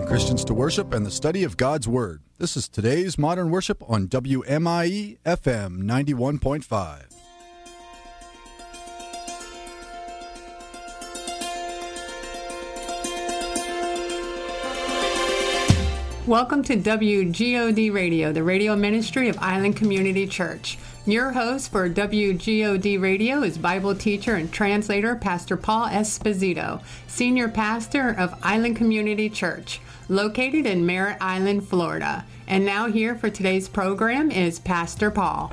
Christians to worship and the study of God's Word. This is today's Modern Worship on WMIE FM 91.5. Welcome to WGOD Radio, the radio ministry of Island Community Church. Your host for WGOD Radio is Bible teacher and translator Pastor Paul Esposito, senior pastor of Island Community Church, located in Merritt Island, Florida. And now here for today's program is Pastor Paul.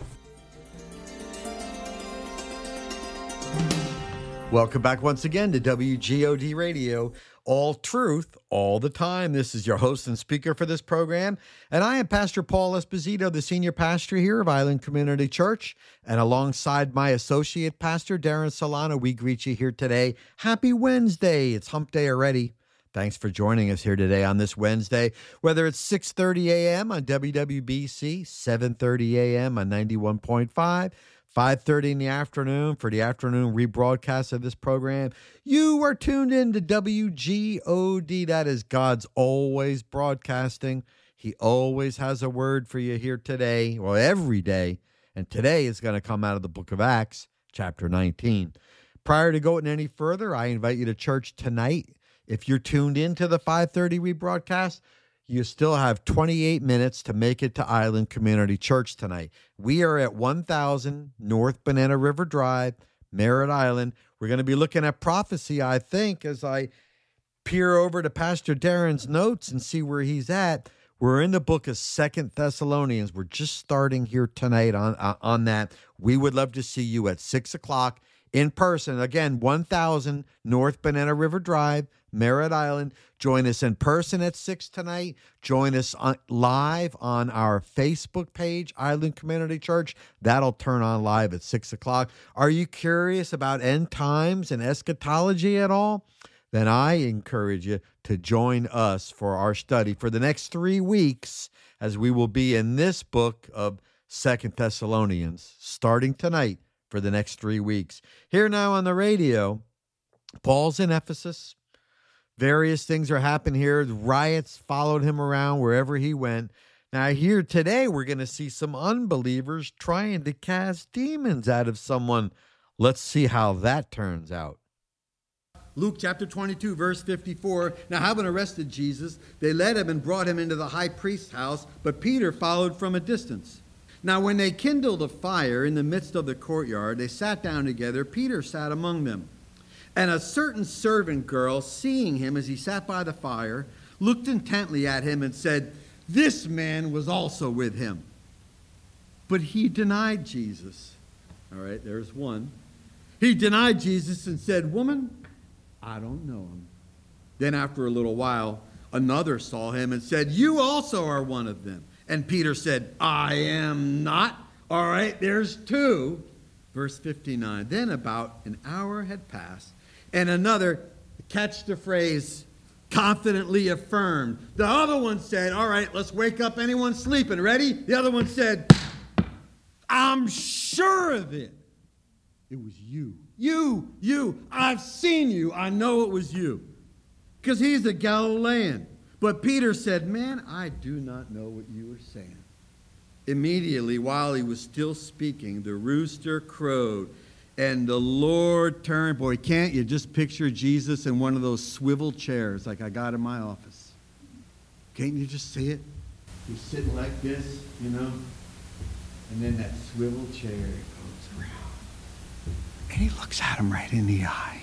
Welcome back once again to WGOD Radio, all truth, all the time. This is your host and speaker for this program, and I am Pastor Paul Esposito, the senior pastor here of Island Community Church, and alongside my associate pastor, Darren Solano, we greet you here today. Happy Wednesday. It's hump day already. Thanks for joining us here today on this Wednesday, whether it's 6:30 a.m. on WWBC, 7:30 a.m. on 91.5, 5:30 in the afternoon for the afternoon rebroadcast of this program. You are tuned in to WGOD. That is God's always broadcasting. He always has a word for you here today, well, every day. And today is going to come out of the book of Acts, chapter 19. Prior to going any further, I invite you to church tonight. If you're tuned in to the 5:30 rebroadcast, you still have 28 minutes to make it to Island Community Church tonight. We are at 1000 North Banana River Drive, Merritt Island. We're going to be looking at prophecy, I think, as I peer over to Pastor Darren's notes and see where he's at. We're in the book of 2 Thessalonians. We're just starting here tonight on that. We would love to see you at 6 o'clock in person. Again, 1000 North Banana River Drive, Merritt Island. Join us in person at 6 tonight. Join us live on our Facebook page, Island Community Church. That'll turn on live at 6 o'clock. Are you curious about end times and eschatology at all? Then I encourage you to join us for our study for the next 3 weeks, as we will be in this book of 2 Thessalonians, starting tonight for the next 3 weeks. Here now on the radio, Paul's in Ephesus. Various things are happening here. The riots followed him around wherever he went. Now here today, we're going to see some unbelievers trying to cast demons out of someone. Let's see how that turns out. Luke chapter 22, verse 54. Now, having arrested Jesus, they led him and brought him into the high priest's house, but Peter followed from a distance. Now, when they kindled a fire in the midst of the courtyard, they sat down together. Peter sat among them. And a certain servant girl, seeing him as he sat by the fire, looked intently at him and said, "This man was also with him." But he denied Jesus. All right, there's one. He denied Jesus and said, "Woman, I don't know him." Then after a little while, another saw him and said, "You also are one of them." And Peter said, "I am not." All right, there's two. Verse 59. Then about an hour had passed, and another, catch the phrase, confidently affirmed. The other one said, "All right, let's wake up anyone sleeping. Ready?" The other one said, "I'm sure of it. It was you. You. I've seen you. I know it was you." Because he's a Galilean. But Peter said, "Man, I do not know what you are saying." Immediately, while he was still speaking, the rooster crowed, and the Lord turned. Boy, can't you just picture Jesus in one of those swivel chairs like I got in my office? Can't you just see it? He's sitting like this, you know, and then that swivel chair goes around. And he looks at him right in the eye.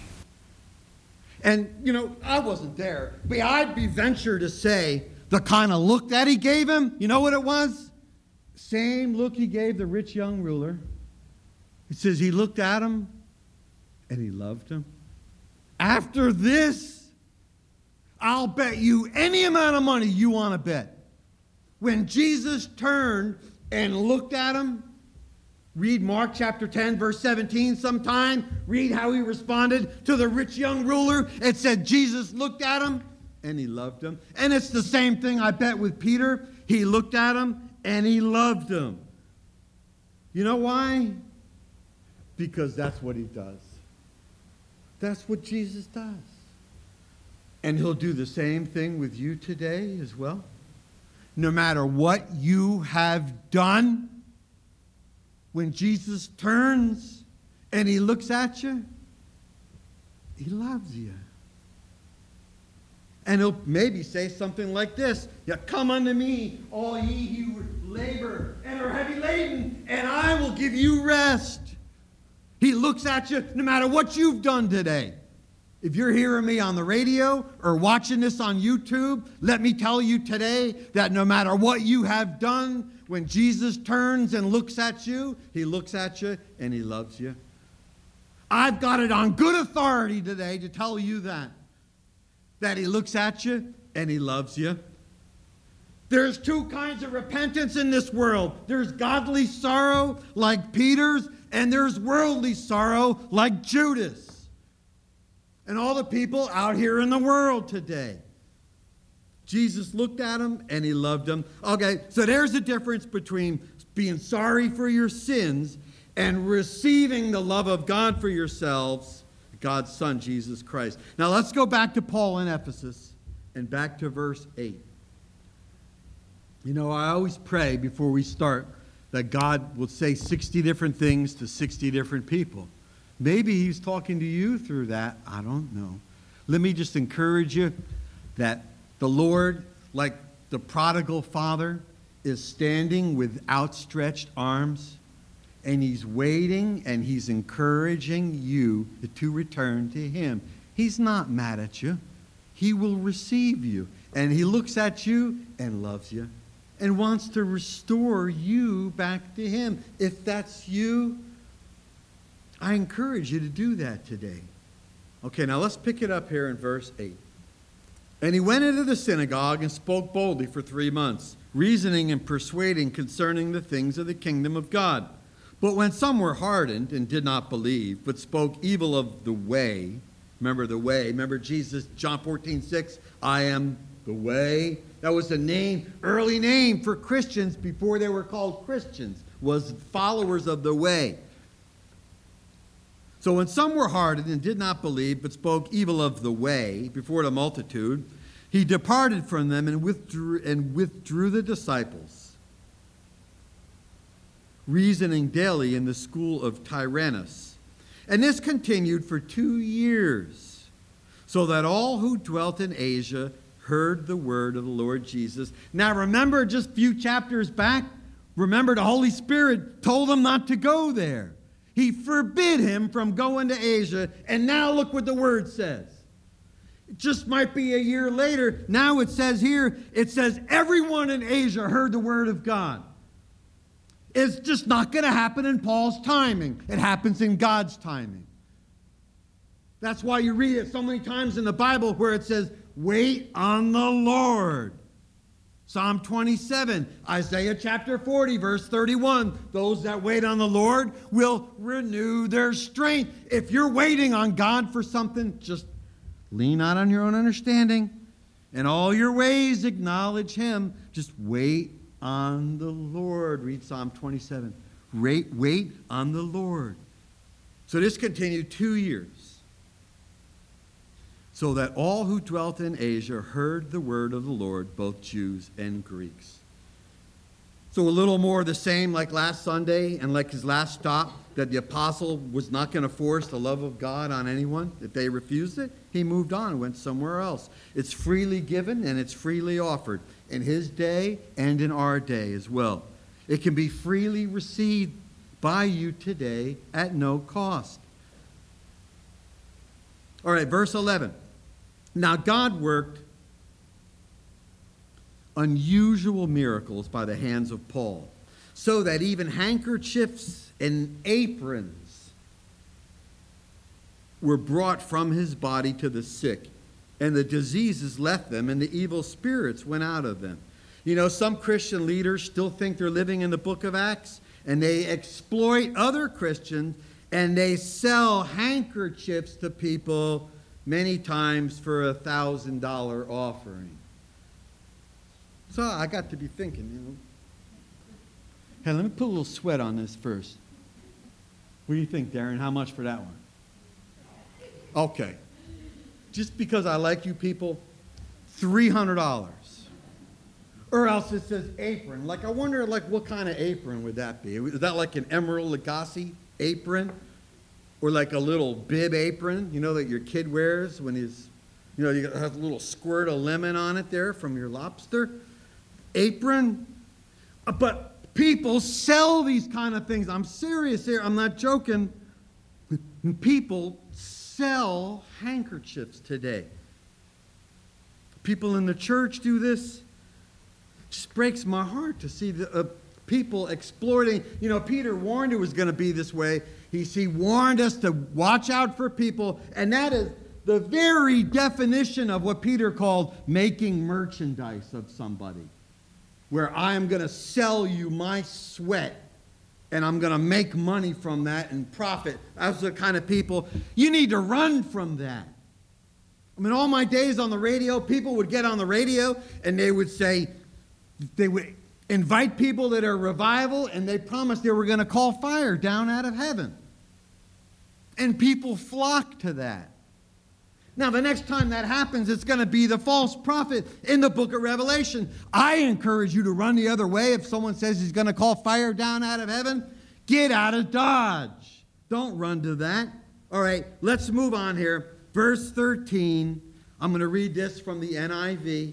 And, you know, I wasn't there, but I'd be ventured to say the kind of look that he gave him, you know what it was? Same look he gave the rich young ruler. It says he looked at him and he loved him. After this, I'll bet you any amount of money you want to bet. When Jesus turned and looked at him, read Mark chapter 10, verse 17 sometime. Read how he responded to the rich young ruler. It said Jesus looked at him and he loved him. And it's the same thing, I bet, with Peter. He looked at him and he loved him. You know why? Because that's what he does. That's what Jesus does. And he'll do the same thing with you today as well. No matter what you have done, when Jesus turns and he looks at you, he loves you. And he'll maybe say something like this: "Yeah, come unto me, all ye who labor and are heavy laden, and I will give you rest." He looks at you no matter what you've done today. If you're hearing me on the radio or watching this on YouTube, let me tell you today that no matter what you have done, when Jesus turns and looks at you, he looks at you and he loves you. I've got it on good authority today to tell you that he looks at you and he loves you. There's two kinds of repentance in this world. There's godly sorrow like Peter's, and there's worldly sorrow like Judas. And all the people out here in the world today. Jesus looked at them and he loved them. Okay, so there's a difference between being sorry for your sins and receiving the love of God for yourselves, God's Son, Jesus Christ. Now let's go back to Paul in Ephesus and back to verse 8. You know, I always pray before we start that God will say 60 different things to 60 different people. Maybe he's talking to you through that. I don't know. Let me just encourage you that the Lord, like the prodigal father, is standing with outstretched arms, and he's waiting and he's encouraging you to return to him. He's not mad at you. He will receive you. And he looks at you and loves you and wants to restore you back to him. If that's you, I encourage you to do that today. Okay, now let's pick it up here in verse 8. "And he went into the synagogue and spoke boldly for 3 months, reasoning and persuading concerning the things of the kingdom of God. But when some were hardened and did not believe, but spoke evil of the way," remember the way, remember Jesus, John 14:6, "I am the way." That was a name, early name for Christians before they were called Christians, was followers of the way. So when some were hardened and did not believe, but spoke evil of the way before the multitude, he departed from them and withdrew the disciples, reasoning daily in the school of Tyrannus. And this continued for 2 years, so that all who dwelt in Asia heard the word of the Lord Jesus. Now remember, just a few chapters back, remember the Holy Spirit told them not to go there. He forbid him from going to Asia, and now look what the word says. It just might be a year later. Now it says here, it says everyone in Asia heard the word of God. It's just not going to happen in Paul's timing. It happens in God's timing. That's why you read it so many times in the Bible where it says, "Wait on the Lord." Psalm 27, Isaiah chapter 40, verse 31. "Those that wait on the Lord will renew their strength." If you're waiting on God for something, just lean not on your own understanding. In all your ways acknowledge him. Just wait on the Lord. Read Psalm 27. Wait on the Lord. So this continued 2 years. So that all who dwelt in Asia heard the word of the Lord, both Jews and Greeks. So a little more of the same like last Sunday and like his last stop, that the apostle was not going to force the love of God on anyone. If they refused it, he moved on and went somewhere else. It's freely given and it's freely offered in his day and in our day as well. It can be freely received by you today at no cost. All right, verse 11. "Now God worked unusual miracles by the hands of Paul, so that even handkerchiefs and aprons were brought from his body to the sick, and the diseases left them, and the evil spirits went out of them." You know, some Christian leaders still think they're living in the book of Acts, and they exploit other Christians, and they sell handkerchiefs to people many times for a $1,000 offering. So I got to be thinking, hey, let me put a little sweat on this first. What do you think, Darren? How much for that one? Okay. just because I like you people, $300. Or else it says apron. Like, I wonder, like, what kind of apron would that be? Is that like an Emerald Lagasse apron? Or like a little bib apron, that your kid wears when he's, you have a little squirt of lemon on it there from your lobster? Apron? But people sell these kind of things. I'm serious here. I'm not joking. People sell handkerchiefs today. People in the church do this. It just breaks my heart to see the people exploiting. Peter warned it was going to be this way. He warned us to watch out for people, and that is the very definition of what Peter called making merchandise of somebody, where I am going to sell you my sweat, and I'm going to make money from that and profit. That's the kind of people. You need to run from that. I mean, all my days on the radio, people would get on the radio, and they would say, they would invite people that are revival, and they promised they were going to call fire down out of heaven. And people flock to that. Now, the next time that happens, it's going to be the false prophet in the book of Revelation. I encourage you to run the other way. If someone says he's going to call fire down out of heaven, get out of Dodge. Don't run to that. All right, let's move on here. Verse 13. I'm going to read this from the NIV.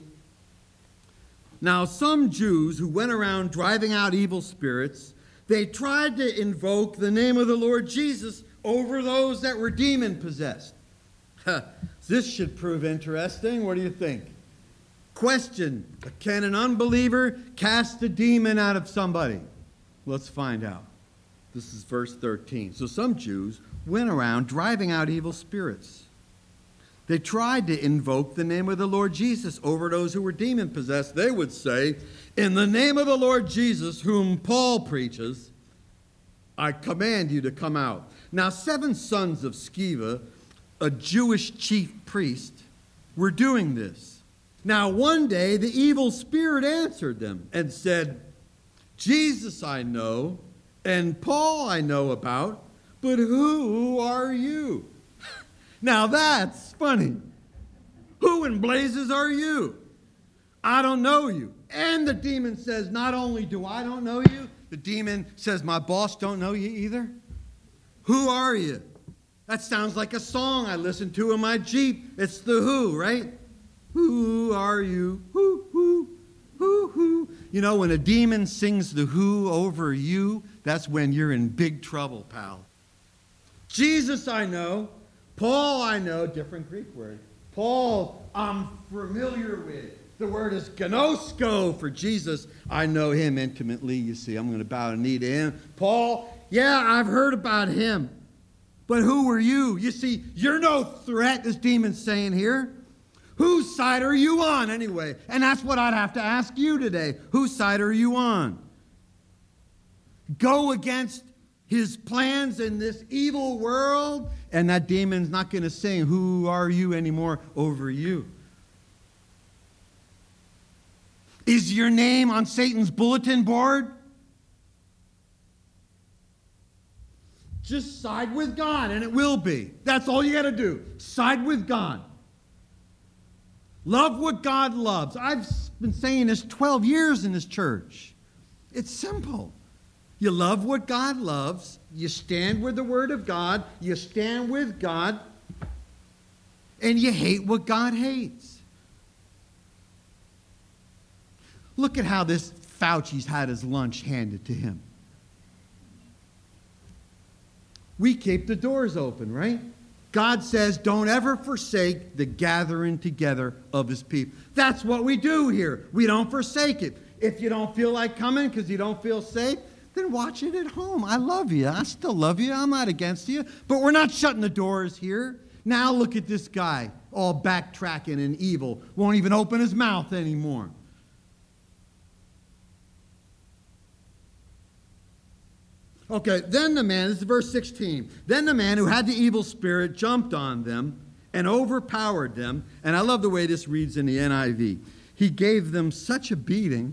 Now, some Jews who went around driving out evil spirits, they tried to invoke the name of the Lord Jesus over those that were demon-possessed. This should prove interesting. What do you think? Question: can an unbeliever cast a demon out of somebody? Let's find out. This is verse 13. So some Jews went around driving out evil spirits. They tried to invoke the name of the Lord Jesus over those who were demon-possessed. They would say, in the name of the Lord Jesus, whom Paul preaches, I command you to come out. Now, 7 sons of Sceva, a Jewish chief priest, were doing this. Now, one day, the evil spirit answered them and said, Jesus I know, and Paul I know about, but who are you? Now, that's funny. Who in blazes are you? I don't know you. And the demon says, not only do I don't know you, the demon says, my boss don't know you either. Who are you? That sounds like a song I listen to in my Jeep. It's the Who, right? Who are you? Who, who, who, who. When a demon sings the Who over you, that's when you're in big trouble, pal. Jesus I know. Paul I know. Different Greek word. Paul I'm familiar with. The word is gnosko for Jesus. I know him intimately. You see, I'm going to bow a knee to him. Paul, yeah, I've heard about him. But who are you? You see, you're no threat, this demon's saying here. Whose side are you on anyway? And that's what I'd have to ask you today. Whose side are you on? Go against his plans in this evil world, and that demon's not going to sing, who are you anymore over you. Is your name on Satan's bulletin board? Just side with God, and it will be. That's all you got to do. Side with God. Love what God loves. I've been saying this 12 years in this church. It's simple. You love what God loves. You stand with the Word of God. You stand with God. And you hate what God hates. Look at how this Fauci's had his lunch handed to him. We keep the doors open, right? God says, don't ever forsake the gathering together of his people. That's what we do here. We don't forsake it. If you don't feel like coming because you don't feel safe, then watch it at home. I love you. I still love you. I'm not against you. But we're not shutting the doors here. Now look at this guy, all backtracking and evil. Won't even open his mouth anymore. Okay, then the man, this is verse 16. Then the man who had the evil spirit jumped on them and overpowered them. And I love the way this reads in the NIV. He gave them such a beating.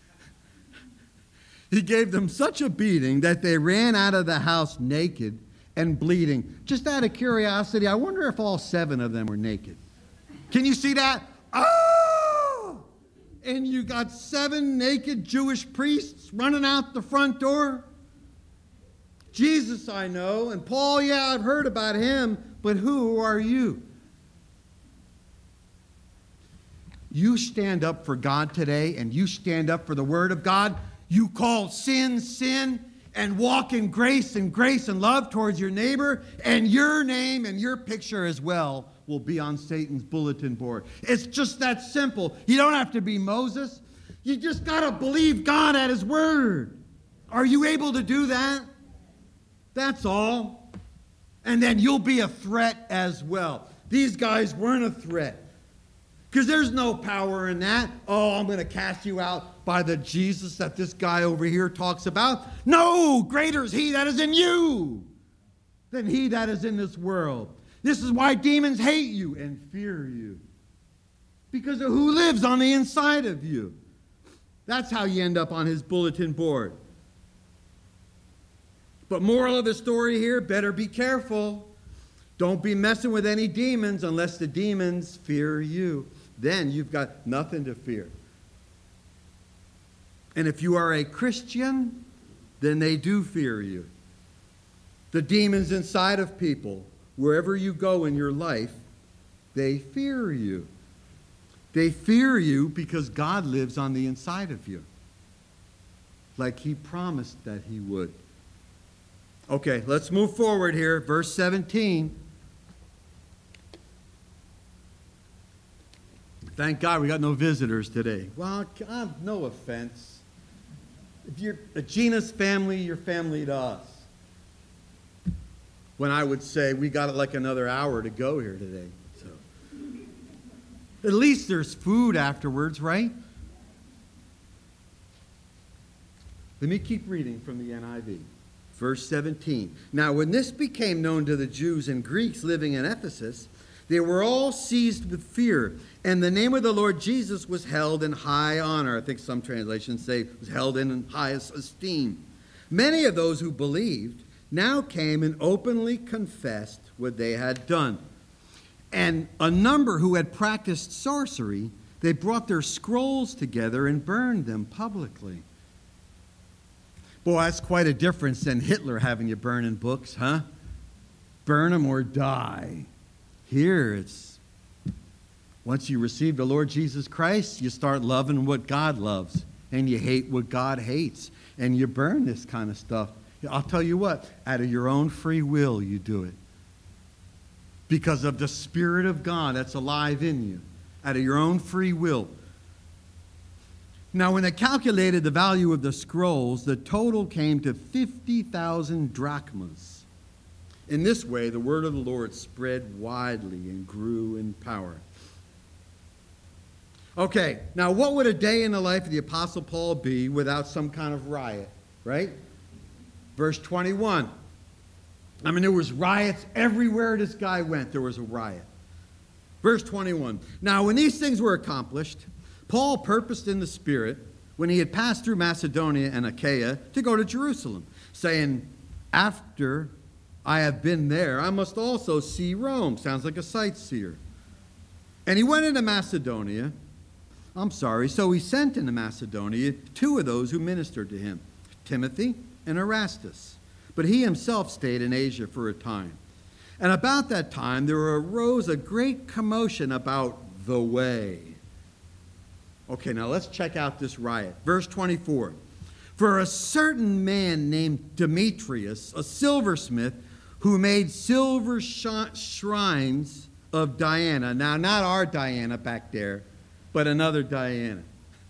He gave them such a beating that they ran out of the house naked and bleeding. Just out of curiosity, I wonder if all 7 of them were naked. Can you see that? Oh! And you got 7 naked Jewish priests running out the front door. Jesus I know, and Paul, yeah, I've heard about him, but who are you? You stand up for God today, and you stand up for the Word of God. You call sin, sin, and walk in grace and love towards your neighbor, and your name and your picture as well will be on Satan's bulletin board. It's just that simple. You don't have to be Moses. You just got to believe God at His Word. Are you able to do that? That's all. And then you'll be a threat as well. These guys weren't a threat. Because there's no power in that. Oh, I'm going to cast you out by the Jesus that this guy over here talks about. No, greater is He that is in you than he that is in this world. This is why demons hate you and fear you. Because of who lives on the inside of you. That's how you end up on His bulletin board. But moral of the story here, better be careful. Don't be messing with any demons unless the demons fear you. Then you've got nothing to fear. And if you are a Christian, then they do fear you. The demons inside of people, wherever you go in your life, they fear you. They fear you because God lives on the inside of you, like He promised that He would. Okay, let's move forward here. Verse 17. Thank God we got no visitors today. Well, God, no offense. If you're a Gina's family, you're family to us. When I would say, we got like another hour to go here today. So, at least there's food afterwards, right? Let me keep reading from the NIV. Verse 17. Now, when this became known to the Jews and Greeks living in Ephesus, they were all seized with fear, and the name of the Lord Jesus was held in high honor. I think some translations say was held in highest esteem. Many of those who believed now came and openly confessed what they had done. And a number who had practiced sorcery, they brought their scrolls together and burned them publicly. Boy, that's quite a difference than Hitler having you burning books, huh? Burn them or die. Here it's, once you receive the Lord Jesus Christ, you start loving what God loves, and you hate what God hates, and you burn this kind of stuff. I'll tell you what, out of your own free will you do it. Because of the Spirit of God that's alive in you. Out of your own free will. Now, when they calculated the value of the scrolls, the total came to 50,000 drachmas. In this way, the word of the Lord spread widely and grew in power. Okay, now what would a day in the life of the Apostle Paul be without some kind of riot, right? Verse 21. I mean, there was riots everywhere this guy went. There was a riot. Verse 21. Now, when these things were accomplished, Paul purposed in the Spirit, when he had passed through Macedonia and Achaia, to go to Jerusalem, saying, after I have been there, I must also see Rome. Sounds like a sightseer. And he went into Macedonia. So he sent into Macedonia 2 of those who ministered to him, Timothy and Erastus. But he himself stayed in Asia for a time. And about that time there arose a great commotion about the way. Okay, now let's check out this riot. Verse 24. For a certain man named Demetrius, a silversmith, who made silver shrines of Diana. Now, not our Diana back there, but another Diana.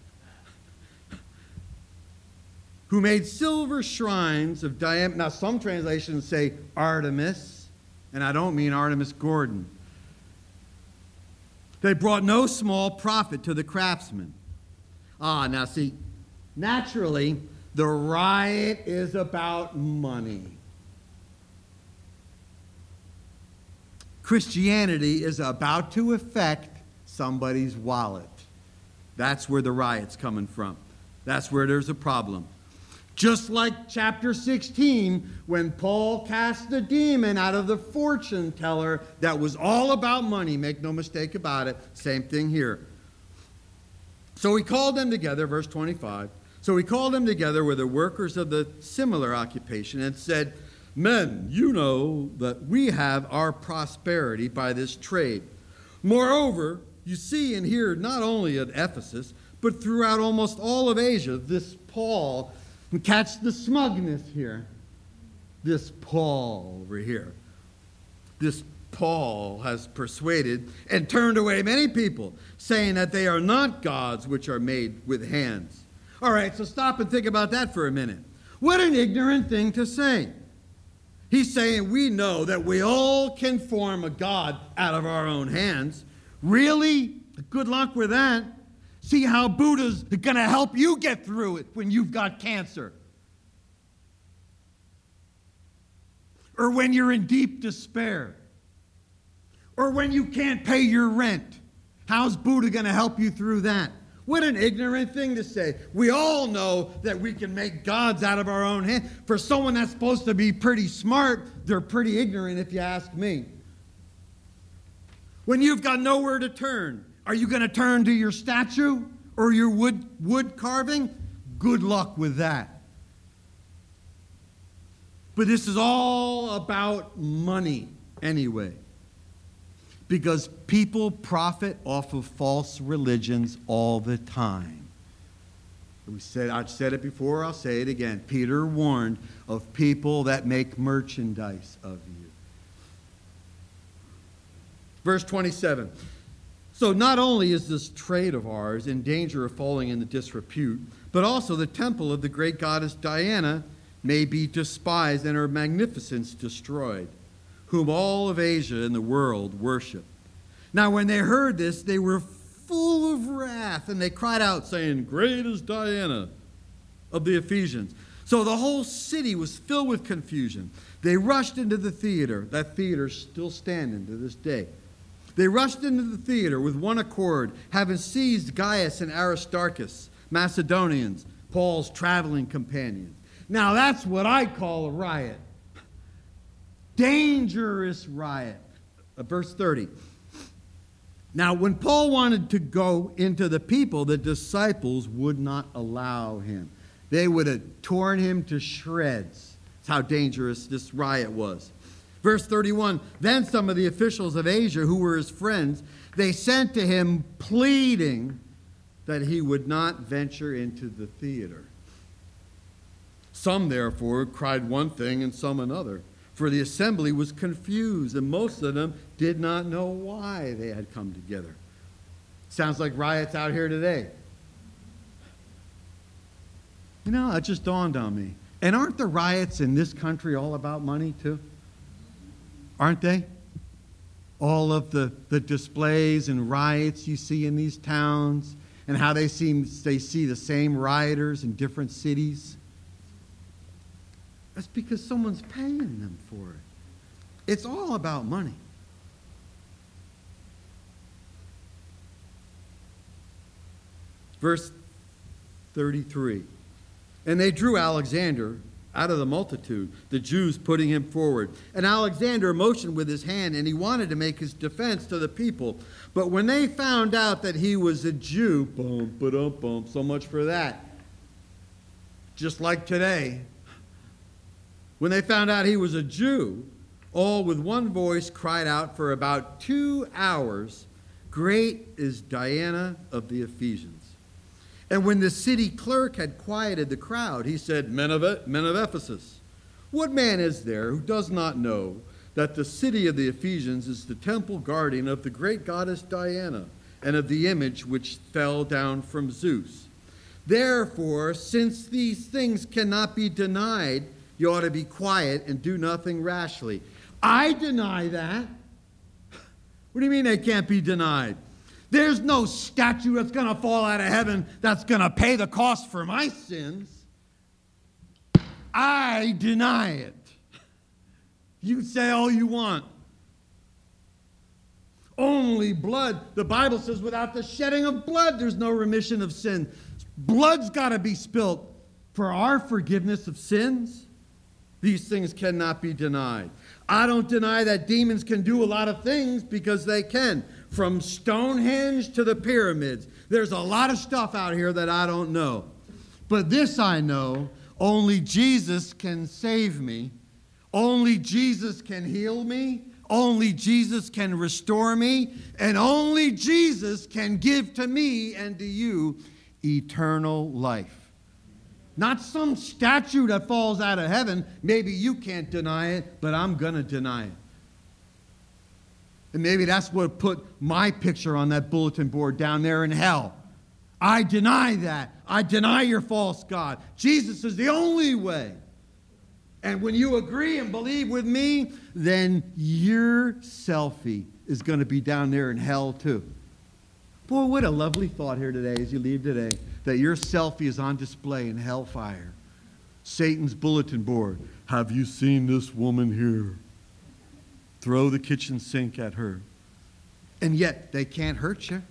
Who made silver shrines of Diana. Now, some translations say Artemis, and I don't mean Artemis Gordon. They brought no small profit to the craftsmen. Now see, naturally, the riot is about money. Christianity is about to affect somebody's wallet. That's where the riot's coming from. That's where there's a problem. Just like chapter 16, when Paul cast the demon out of the fortune teller, that was all about money. Make no mistake about it. Same thing here. So he called them together, verse 25. So he called them together with the workers of the similar occupation and said, "Men, you know that we have our prosperity by this trade. Moreover, you see and hear not only at Ephesus, but throughout almost all of Asia, this Paul," and catch the smugness here, this Paul over here, this Paul has persuaded and turned away many people, saying that they are not gods which are made with hands. All right, so stop and think about that for a minute. What an ignorant thing to say. He's saying we know that we all can form a god out of our own hands. Really? Good luck with that. See how Buddha's going to help you get through it when you've got cancer. Or when you're in deep despair. Or when you can't pay your rent. How's Buddha going to help you through that? What an ignorant thing to say. We all know that we can make gods out of our own hands. For someone that's supposed to be pretty smart, they're pretty ignorant if you ask me. When you've got nowhere to turn, are you going to turn to your statue or your wood carving? Good luck with that. But this is all about money anyway. Because people profit off of false religions all the time. I've said it before, I'll say it again. Peter warned of people that make merchandise of you. Verse 27. So not only is this trade of ours in danger of falling into disrepute, but also the temple of the great goddess Diana may be despised and her magnificence destroyed, whom all of Asia and the world worship. Now when they heard this, they were full of wrath, and they cried out, saying, "Great is Diana of the Ephesians." So the whole city was filled with confusion. They rushed into the theater. That theater's still standing to this day. They rushed into the theater with one accord, having seized Gaius and Aristarchus, Macedonians, Paul's traveling companions. Now that's what I call a riot. Dangerous riot. Verse 30. Now when Paul wanted to go into the people, the disciples would not allow him. They would have torn him to shreds. That's how dangerous this riot was. Verse 31, then some of the officials of Asia who were his friends, they sent to him pleading that he would not venture into the theater. Some, therefore, cried one thing and some another, for the assembly was confused, and most of them did not know why they had come together. Sounds like riots out here today. You know, it just dawned on me. And aren't the riots in this country all about money, too? Aren't they? All of the displays and riots you see in these towns, and how they see the same rioters in different cities. That's because someone's paying them for it. It's all about money. Verse 33. And they drew Alexander out of the multitude, the Jews putting him forward. And Alexander motioned with his hand, and he wanted to make his defense to the people. But when they found out that he was a Jew, so much for that. Just like today. When they found out he was a Jew, all with one voice cried out for about 2 hours, "Great is Diana of the Ephesians." And when the city clerk had quieted the crowd, he said, Men of Ephesus, what man is there who does not know that the city of the Ephesians is the temple guardian of the great goddess Diana and of the image which fell down from Zeus? Therefore, since these things cannot be denied, you ought to be quiet and do nothing rashly. I deny that. What do you mean they can't be denied? There's no statue that's going to fall out of heaven that's going to pay the cost for my sins. I deny it. You say all you want. Only blood. The Bible says without the shedding of blood, there's no remission of sin. Blood's got to be spilt for our forgiveness of sins. These things cannot be denied. I don't deny that demons can do a lot of things, because they can. From Stonehenge to the pyramids, there's a lot of stuff out here that I don't know. But this I know, only Jesus can save me. Only Jesus can heal me. Only Jesus can restore me. And only Jesus can give to me and to you eternal life. Not some statue that falls out of heaven. Maybe you can't deny it, but I'm going to deny it. And maybe that's what put my picture on that bulletin board down there in hell. I deny that. I deny your false God. Jesus is the only way. And when you agree and believe with me, then your selfie is going to be down there in hell too. Boy, what a lovely thought here today as you leave today, that your selfie is on display in hellfire. Satan's bulletin board. Have you seen this woman here? Throw the kitchen sink at her. And yet they can't hurt you.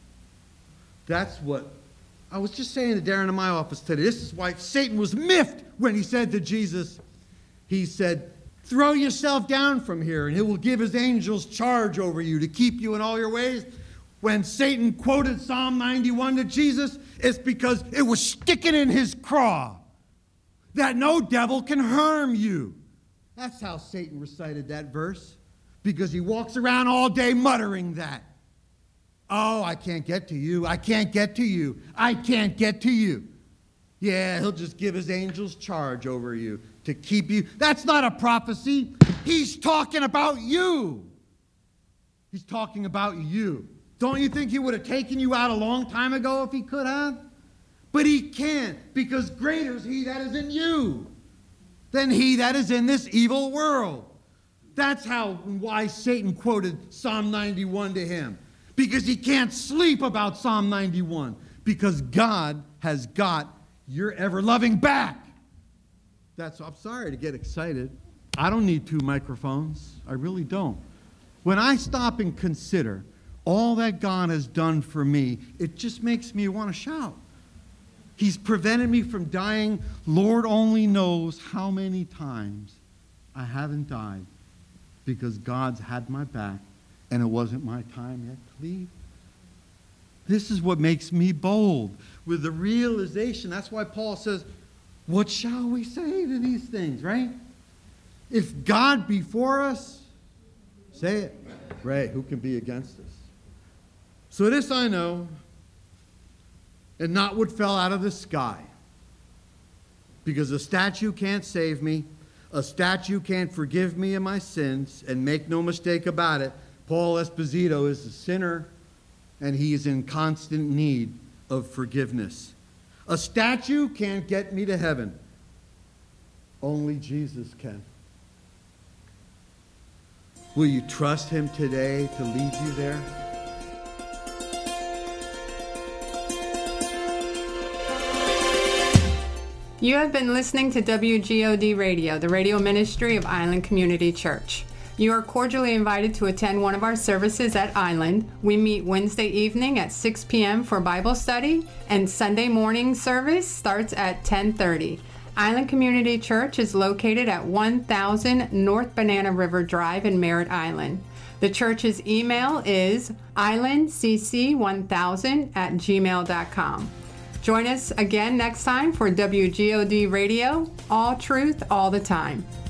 That's what I was just saying to Darren in my office today. This is why Satan was miffed when he said to Jesus, he said, throw yourself down from here and he will give his angels charge over you to keep you in all your ways. When Satan quoted Psalm 91 to Jesus, it's because it was sticking in his craw that no devil can harm you. That's how Satan recited that verse, because he walks around all day muttering that. Oh, I can't get to you. I can't get to you. I can't get to you. Yeah, he'll just give his angels charge over you to keep you. That's not a prophecy. He's talking about you. He's talking about you. Don't you think he would have taken you out a long time ago if he could have? But he can't, because greater is he that is in you than he that is in this evil world. That's why Satan quoted Psalm 91 to him. Because he can't sleep about Psalm 91. Because God has got your ever-loving back. I'm sorry to get excited. I don't need 2 microphones. I really don't. When I stop and consider all that God has done for me, it just makes me want to shout. He's prevented me from dying. Lord only knows how many times I haven't died because God's had my back and it wasn't my time yet to leave. This is what makes me bold with the realization. That's why Paul says, what shall we say to these things, right? If God be for us, say it. Right, who can be against us? So this I know, and not what fell out of the sky. Because a statue can't save me. A statue can't forgive me of my sins. And make no mistake about it, Paul Esposito is a sinner, and he is in constant need of forgiveness. A statue can't get me to heaven. Only Jesus can. Will you trust him today to lead you there? You have been listening to WGOD Radio, the radio ministry of Island Community Church. You are cordially invited to attend one of our services at Island. We meet Wednesday evening at 6 p.m. for Bible study, and Sunday morning service starts at 10:30. Island Community Church is located at 1000 North Banana River Drive in Merritt Island. The church's email is islandcc1000@gmail.com. Join us again next time for WGOD Radio, all truth, all the time.